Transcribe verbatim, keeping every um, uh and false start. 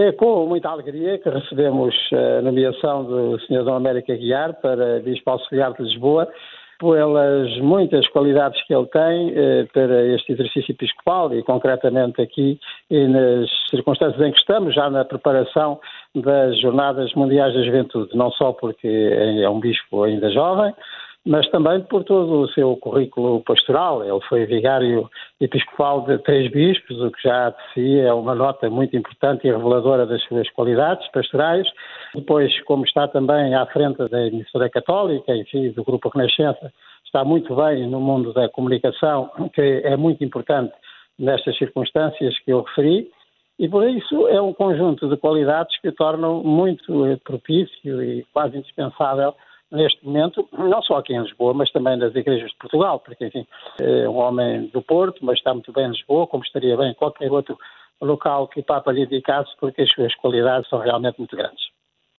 É com muita alegria que recebemos a nomeação do senhor Dom Américo Aguiar para Bispo Auxiliar de Lisboa, pelas muitas qualidades que ele tem eh, para este exercício episcopal e concretamente aqui e nas circunstâncias em que estamos, já na preparação das Jornadas Mundiais da Juventude, não só porque é um bispo ainda jovem, mas também por todo o seu currículo pastoral. Ele foi vigário episcopal de três bispos, o que já de si é uma nota muito importante e reveladora das suas qualidades pastorais. Depois, como está também à frente da emissora católica, enfim, do Grupo Renascença, está muito bem no mundo da comunicação, que é muito importante nestas circunstâncias que eu referi, e por isso é um conjunto de qualidades que o tornam muito propício e quase indispensável neste momento, não só aqui em Lisboa, mas também nas igrejas de Portugal, porque, enfim, é um homem do Porto, mas está muito bem em Lisboa, como estaria bem em qualquer outro local que o Papa lhe indicasse, porque as suas qualidades são realmente muito grandes.